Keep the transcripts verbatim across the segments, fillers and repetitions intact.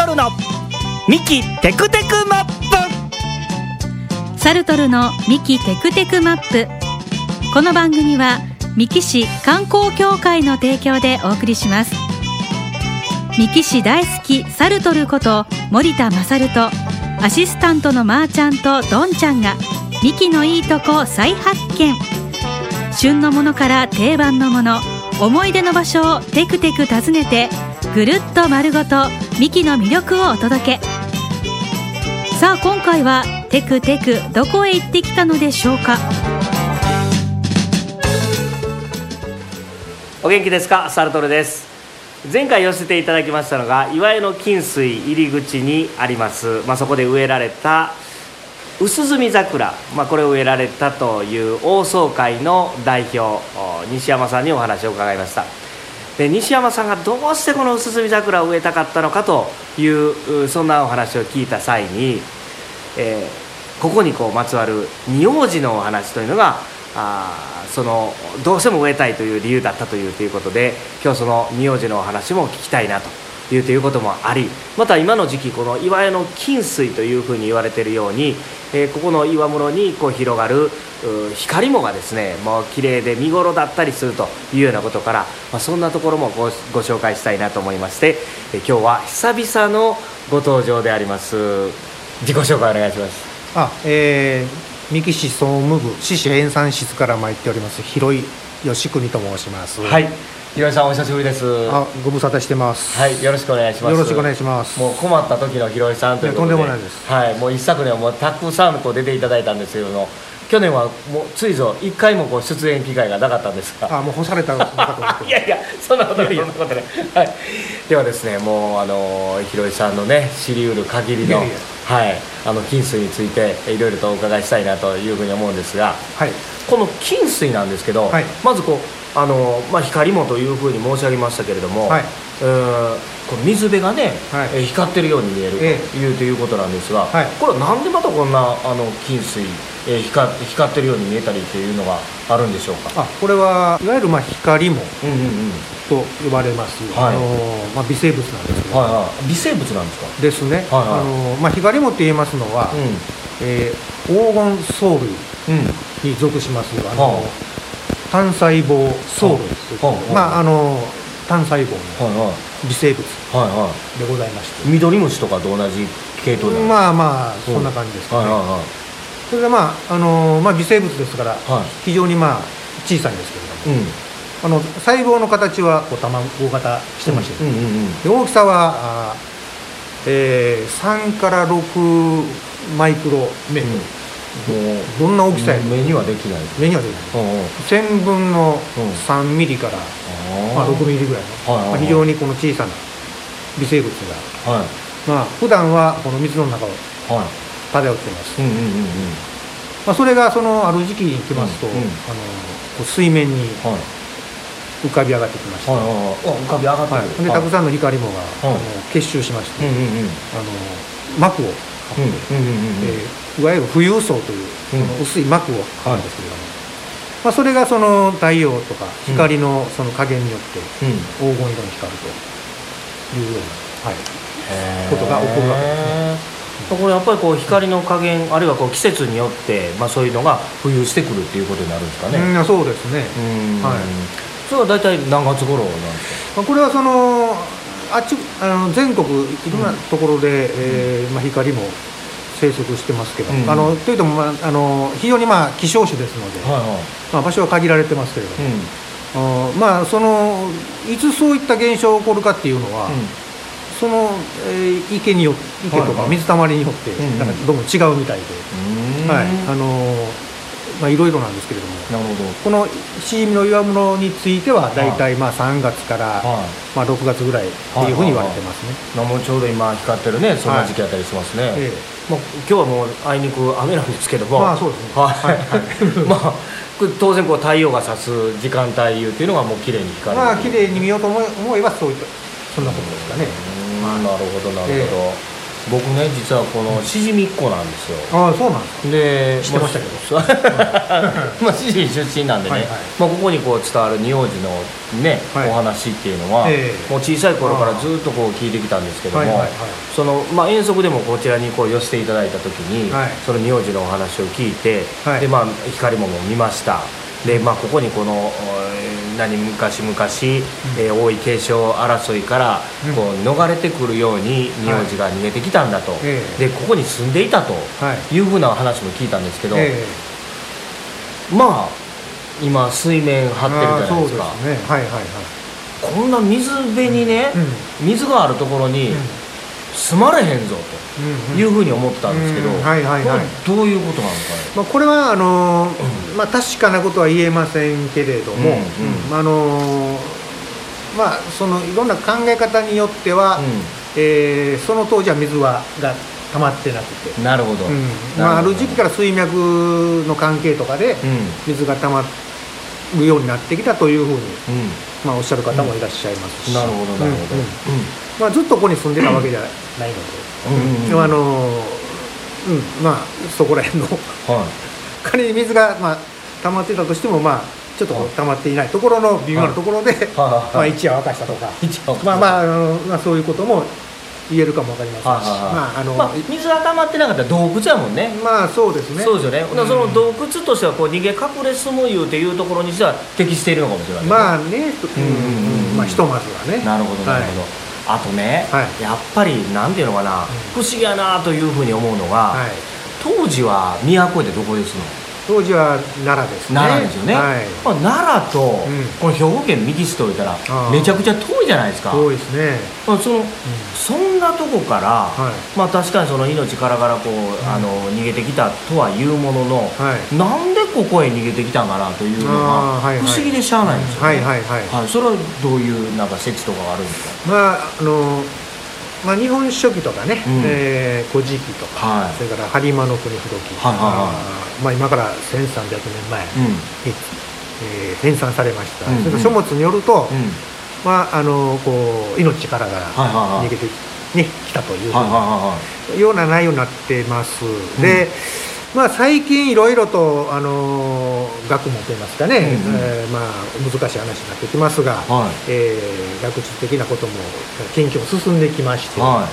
ルのミキテクテクマップ。 サルトルのミキテクテクマップ。この番組は三木市観光協会の提供でお送りします。三木市大好きサルトルこと森田勝とアシスタントのまーちゃんとどんちゃんがミキのいいとこ再発見。旬のものから定番のもの、思い出の場所をテクテク訪ねてぐるっと丸ごとミキの魅力をお届け。さあ今回はテクテクどこへ行ってきたのでしょうか。 お元気ですか。サルトルです。前回寄せていただきましたのが岩江の金水入り口にあります、まあ、そこで植えられた薄墨桜、まあ、これを植えられたという大総会の代表西山さんにお話を伺いました。で西山さんがどうしてこの薄墨桜を植えたかったのかというそんなお話を聞いた際に、えー、ここにこうまつわる名字のお話というのがあそのどうしても植えたいという理由だったというということで、今日その名字のお話も聞きたいなというということもあり、また今の時期この岩江の金水というふうに言われているように、えー、ここの岩室にこう広がる光もがですね、もう綺麗で見頃だったりするというようなことから、まあ、そんなところも ご, ご紹介したいなと思いまして、えー、今日は久々のご登場であります。自己紹介お願いします。 あ、えー三木市総務部市市編纂室から参っております広井義邦と申します。 はい、広井さんお久しぶりです。 あ、ご無沙汰してます。 はい、よろしくお願いします。 よろしくお願いします。 もう困った時の広井さんということで、 とんでもないです。はい、 もう一昨年はもうたくさんこう出ていただいたんですけども、去年はもうついぞ一回もこう出演機会がなかったんですが、 あ、もう干されたのかと思っていやいやそんなことない、そんなことない。はい、ではですね、もうあの広井さんのね知り得る限りの、いやいや、はい、あの金水についていろいろとお伺いしたいなというふうに思うんですが、はい、この金水なんですけど、はい、まずこうあの、まあ、光もというふうに申し上げましたけれども、はい、うーんこの水辺がね、はい、光ってるように見えるという、ええ、ということなんですが、はい、これはなんでまたこんなあの金水、えー、光, 光ってるように見えたりっていうのがあるんでしょうか。 あ、これはいわゆるまあ光も、うんうんうん、と呼ばれます、はい、あのまあ、微生物なんですけど、 はいはい、微生物なんですか。 ですね、はいはい、あのまあ、光もって言いますのは、うん、えー、黄金藻類に属します、うん、あの、はあ、単細胞藻類ということで、はあはあ、まあ、あの単細胞の微生物でございまして、 はいはい、緑虫とかと同じ系統なんですか。 まあまあそんな感じですかね、はいはいはい、それでまあ、あのまあ、微生物ですから、はい、非常にまあ小さいんですけれども、うん、あの細胞の形はこう卵型してまして、うんうんうんうん、で大きさはあ、えー、さんからろくマイクロメートル、うん、どんな大きさや、 目にはできない。 目にはできない、うんうん、せんぶんのさんミリから、うん、まあ、ろくミリぐらいの、はいはいはい、まあ、非常にこの小さな微生物が、はい、まあ、普段はこの水の中を漂っています、はい、うんうんうんうん、まあ、それがそのある時期に来ますと、うんうん、あのこう水面に浮かび上がってきまして、はいはいはい、 浮かび上がってくる、 はい、でたくさんの光もが、はい、あの結集しまして、うんうんうん、あの膜を張って、うんうんうんうん、えー、いわゆる浮遊層という、うん、その薄い膜を張るんですけれども、はい、まあ、それがその太陽とか光のその加減によって黄金色に光るというような、はい、ことが起こるわけですね。 これやっぱりこう光の加減あるいはこう季節によって、まあ、そういうのが浮遊してくるっていうことになるんですかね。 うん、そうですね。 うん、はい、それは大体何月頃なんですか。 これはそのあっちあの全国いろんなところで、うん、えーまあ、光も生息してますけど、うん、あのというとも、まあ、あの非常にまあ希少種ですので、はいはい、まあ、場所は限られてますけれども、うん、あまあ、そのいつそういった現象が起こるかっていうのは、うん、その、えー、池によ池とか水たまりによって、はいはい、なんかどうも違うみたいで、うん、はい、あのまあ、いろいろなんですけれども、なるほど、このしじみの岩室についてはだいたいまあさんがつから、はい、まあ、ろくがつぐらいっていうふうに言われてますね。 はいはいはい、ちょうど今光ってるね、そんな時期あったりしますね。はい、ええ、まあ、今日はもうあいにく雨なんですけども、 まあそうですね、はいはい、 まあ当然こう太陽が差す時間帯っていうのがもう綺麗に光る、 まあ綺麗に見ようと思えばそういったそんなことですかね。 うん、なるほどなるほど、え僕ね実はこのしじみっ子なんですよ。 ああそうなんですか。 で知ってましたけどまあしじみ出身なんでね、はいはい、まあ、ここにこう伝わる名字のね、はい、お話っていうのは、えー、もう小さい頃からずっとこう聞いてきたんですけども、はいはいはい、そのまあ、遠足でもこちらにこう寄せていただいた時に、はい、その名字のお話を聞いて、はい、でまあ光も見ました。でまあ、ここにこの何昔々、うん、えー、王位継承争いからこう逃れてくるように名字が逃げてきたんだと、はい、でここに住んでいたというふうな話も聞いたんですけど、はい、まあ今水面張ってるじゃないですか。そうですね、はいはいはい、こんな水辺にね、うん、水があるところに住まれへんぞというふうに思ってたんですけど、はいはいはい、どういうことなのかね。 まあ、これはあのーうん、まあ、確かなことは言えませんけれども、うんうん、あのー、まあそのいろんな考え方によっては、うん、えー、その当時は水はが溜まってなくて、 なるほど、 うん、まあ、ある時期から水脈の関係とかで水が溜まるようになってきたというふうに、うん、まあ、おっしゃる方もいらっしゃいますし、 なるほどなるほど、うんうん、 まあ、ずっとここに住んでたわけじゃないので、うんうん、あの、うん、まあそこら辺の、はい、仮に水が、まあ、溜まってたとしても、まあちょっと溜まっていないところの微妙なところで、はい、まあ、一夜沸かしたとか、まあまあ、あのまあ、そういうことも言えるかもわかりませんし、まああのまあ、 水が溜まってなかったら洞窟やもんね。 まあそうですね。 そうですよね。うん、その洞窟としてはこう逃げ隠れ住むいうていうところにしては適しているのかもしれない、ね。まあね、 うんうん、まあひとまずはね。 なるほどなるほど。はい、あとね、はい、やっぱりなんていうのかな、不思議やなというふうに思うのが、はい、当時は都でどこですの？ 当時は奈良ですね。 奈良ですよね、はい、まあ、奈良と、うん、この兵庫県三木市といったらめちゃくちゃ遠いじゃないですか。 遠いですね。 その、うん、そんなとこから、はい、まあ、確かにその命からがらこう、うん、あの逃げてきたとはいうものの、はい、なんでここへ逃げてきたんかなというのが不思議でしゃあないんですよね。はいはいはいはい、それはどういうなんか説とかがあるんですか？ まああのまあ、日本書紀とかね、うん、えー、古事記とか、はい、それから播磨の国不動記、はいはいはい、まあ、今からせんさんびゃくねんまえに、うん、えー、編纂されました、うんうん、それから書物によると、うん、まあ、あのこう命からが逃げて、ね、きたという、はいはいはい、ような内容になってます、うん、で、まあ、最近いろいろと、あのー、学問といいますかね、うんうん、えーまあ、難しい話になってきますが、はい、えー、学術的なことも研究も進んできまして、はい、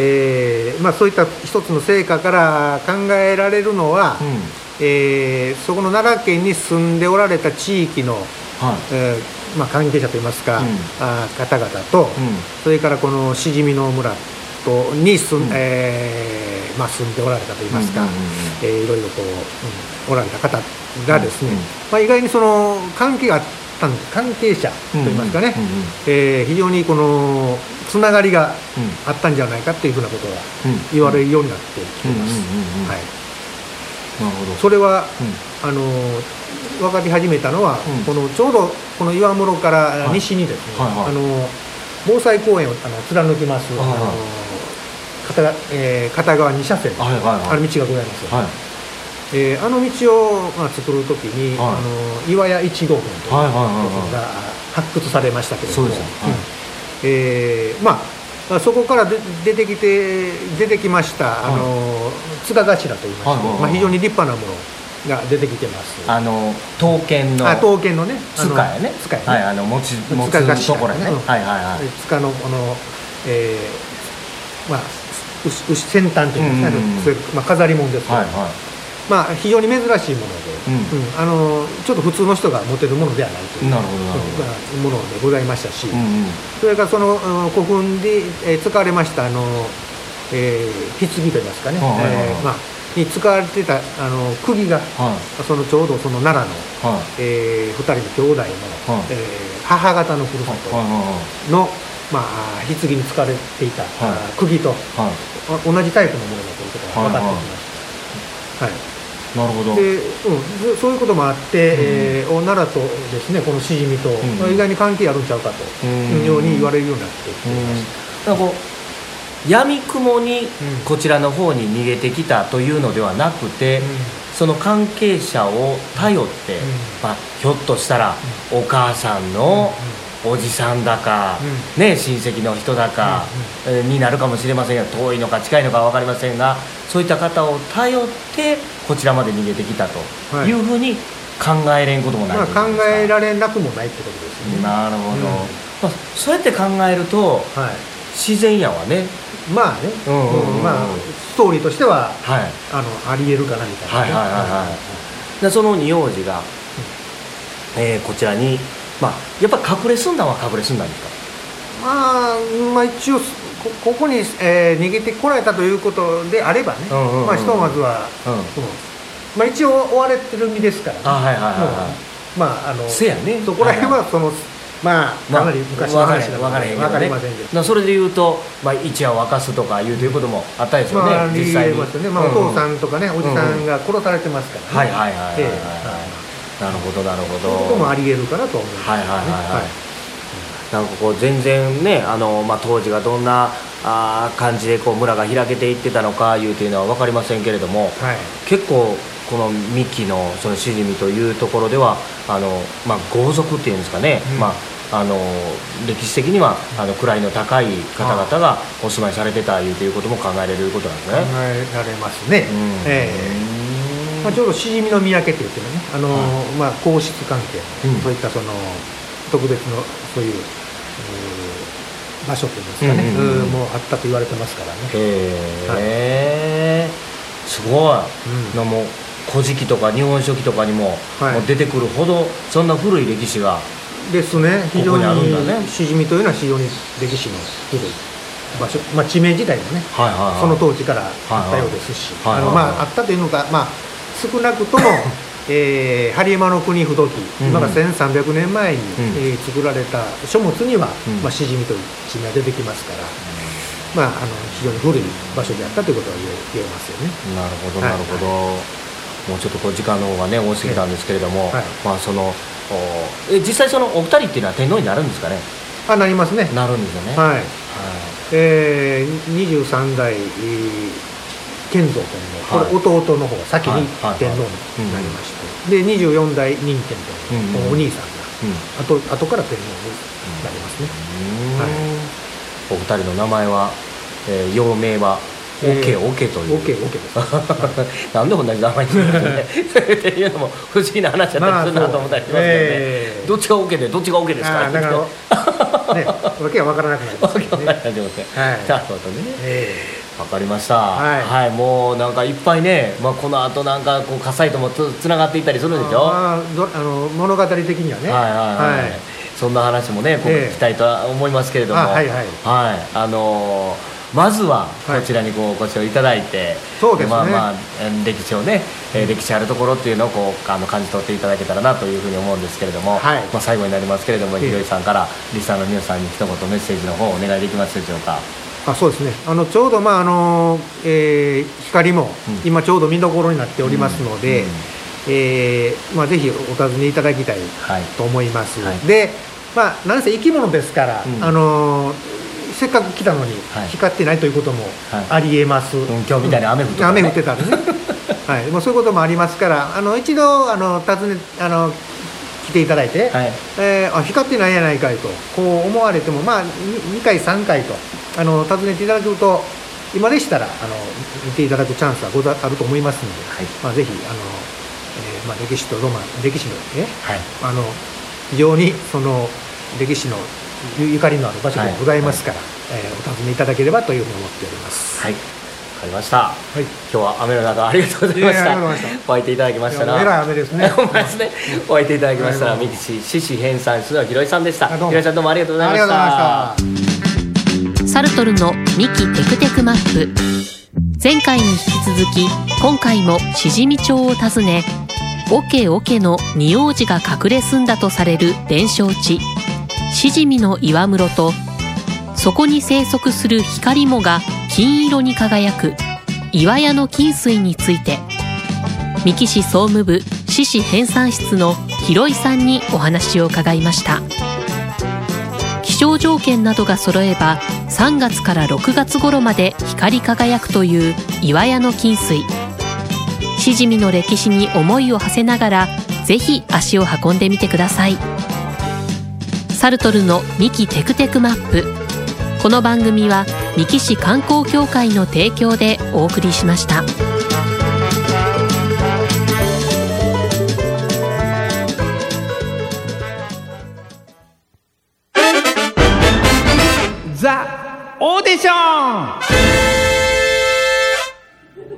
えーまあ、そういった一つの成果から考えられるのは、うん、えー、そこの奈良県に住んでおられた地域の、はい、えーまあ、関係者といいますか、うん、あ方々と、うん、それからこのしじみの村とに住ん、うん、えーまあ、住んでおられたといいますか、うんうんうん、えー、いろいろこう、うん、おられた方がですね、うんうん、まあ、意外にその関係があったんです。関係者といいますかね、うんうんうん、えー、非常にこのつながりがあったんじゃないかというふうなことが言われるようになってきています。 なるほど。 それは、うん、あの分かり始めたのは、うん、このちょうどこの岩室から西にですね、はいはいはい、あの防災公園をあの貫きます、はいはい、あの片, えー、片側に車線、はいはいはい、あの道がございますよ、はい、えー、あの道を、まあ、作るときに、はい、あの岩屋いちごうふんということが発掘されましたけれども、はいはいはい、うん、えー、まあ、そこからで出てきて出てきました、はい、あの塚頭といいまして、はいはいはい、まあ、非常に立派なものが出てきてます。 あの刀剣のあ刀剣のね塚やね塚やね、 はい、あの持ち持つところね、うん、はいはいはい、 塚のこの、えー、まあ牛先端というんですかね、うんうんうん、それ、まあ、飾り物ですけど、はいはい、まあ、非常に珍しいもので、うんうん、あのちょっと普通の人が持てるものではないという、なるほどなるほど、ものでございましたし、うんうん、それからその古墳で、えー、使われましたあの、えー、棺といいますかね、はいはいはい、えーまあ、に使われてたあの釘が、はい、そのちょうどその奈良の、はい、えー、ふたりの兄弟の、はい、えー、母方のふるさとの、はいはいはい、まあ、棺に使われていた、はい、釘と、はい、同じタイプのものだということが分かってきました。はいはい、なるほど。で、うん、そういうこともあって、うん、えー、奈良とですね、このしじみと、うん、意外に関係あるんちゃうかというように言われるようになってきています。 だからこう闇雲にこちらの方に逃げてきたというのではなくて、うん、その関係者を頼って、うん、まあ、ひょっとしたらお母さんの、 おじさんだか、うん、ね、親戚の人だか、うんうん、になるかもしれませんが、遠いのか近いのか分かりませんが、そういった方を頼ってこちらまで逃げてきたというふうに考えれんこともない、 まあ、考えられなくもないってことですね。 なるほど、うん、まあ、そうやって考えると、はい、自然やわね。 まあね、うんうんうん、まあ、ストーリーとしては、はい、あのありえるかなみたいな、ね、はいはいはいはい、 でその仁王寺が、うん、えー、こちらに、まあ、やっぱ隠れ住んだんは隠れ住んだんですか。 まあ、まあ一応 こ, ここに、えー、逃げてこられたということであればね、うんうんうん、まあ、ひとまずは、うん、まあ、一応追われてる身ですからね。あ、はいはいはいはい、まあ、あのせやね、 そこら辺はその、はいはい、まあ、かなり昔の話だから分かりませんけど、それでいうと、まあ、一夜を沸かすとかいうということもあったですよね、 まあ、 実際に。 まあ、まあ、お父さんとかね、うんうん、おじさんが殺されてますからね。はいはいはいはい、はい、 なるほどなるほど。 そういうこともありえるかなと思います、ね。はいはいはいはい、はい、 なんかこう全然ね、あの、まあ、当時がどんなあ感じでこう村が開けていってたのかいうというのは分かりませんけれども、はい、結構この三木のそのしじみというところではあの、まあ、豪族っていうんですかね、うん、まあ、あの歴史的にはあの位の高い方々がお住まいされてたいうということも考えられることなんですね。考えられますね、うん、えーまあ、ちょうどしじみの三宅って言ってもね、あの、はい、まあ、皇室関係、うん、そういったその特別のそういう場所っていうんですかね、うんうんうん、もうあったと言われてますからね。へえ、はい、すごい、うん、もう古事記とか日本書紀とかにも、はい、もう出てくるほどそんな古い歴史がですね。非常にしじみというのは非常に歴史の古い場所、まあ、地名自体もね、はいはいはい、その当時からあったようですし、はいはい、あのまあ、あったというのが、まあ、少なくともえー、播磨の国不動記、今からせんさんびゃくねんまえに、うん、えー、作られた書物には、うん、まあ、しじみという地名が出てきますから、まあ、あの非常に古い場所であったということは言えますよね。 なるほどなるほど、はい、もうちょっとこう時間の方がね多すぎたんですけれども、はい、まあ、そのえ実際そのお二人っていうのは天皇になるんですかね。 あ、なりますね。 なるんですよね。はい、はい、 えー、にじゅうさんだい、えー建造天皇、これ弟の方が先に天皇になりまして、でにじゅうよんだい仁憲天皇、うん、お兄さんが、うん、後, 後から天皇になりますね。 うん、はい、お二人の名前は、えー、幼名はオケオケというオケオケです。 なんで同じ名前にするんですかねっていうのも不思議な話だったりするなと思ったりしますけどね、えー、どっちがオケでどっちがオケですか。 あ、だからね、わけは分からなくなりますね。わけは分からなくなりますね。 はい、なるほどね。えーわかりました、はいはい、もうなんかいっぱいね、まあ、このあとなんかこう火災とも つ, つながっていったりするんでしょ。ああの物語的にはね、はいはいはいはい、そんな話もねこう聞きたいとは思いますけれども、はいはいはい、あのー、まずはこちらにこうご視聴いただいて、 そうですね、 まあまあ歴史をね、えー、歴史あるところっていうのをこうあの感じ取っていただけたらなというふうに思うんですけれども、はい、まあ、最後になりますけれども、ひろいさんからリスナーの皆さんに一言メッセージの方をお願いできますでしょうか。 あ、そうですね、あのちょうど、まああのえー、光も今ちょうど見どころになっておりますので、うんうん、えーまあ、ぜひお尋ねいただきたいと思います、はいはい、で、まあ、なんせ生き物ですから、うん、あのせっかく来たのに光ってないということもありえます、はい、 うん、今日みたいに雨降ってた、ね、 雨降ってたらねはい、もうそういうこともありますから、あの一度あの訪ねあの来ていただいて、はい、えー、あ光ってないやないかいとこう思われても、まあ、にかいさんかいとあの訪ねていただくと今でしたらあの見ていただくチャンスはござあると思いますので、はい、まあ、ぜひあの、えーまあ、歴史とロマン歴史の、ね、はい、あの非常にその歴史のゆかりのある場所でございますから、はいはい、えー、お尋ねいただければというふうに思っております。 はい、わかりました、はい、今日は雨の中ありがとうございました。お会いいただきましたら、 えらい雨ですねほんまですねお会いいただきましたら、三木市獅子編纂室のひろいさんでした。ひろいさん、どうもありがとうございました。 サルトルのミキテクテクマップ、前回に引き続き今回もしじみ町を訪ね、オケオケの仁王寺が隠れ住んだとされる伝承地しじみの岩室と、そこに生息する光藻が金色に輝く岩屋の金水について、三木市総務部獅子編纂室の広井さんにお話を伺いました。気象条件などが揃えばさんがつからろくがつ頃まで光り輝くという岩屋の金水、しじみの歴史に思いを馳せながらぜひ足を運んでみてください。 サルトルのミキテクテクマップ。この番組は三木市観光協会の提供でお送りしました。 ザ・オーディション。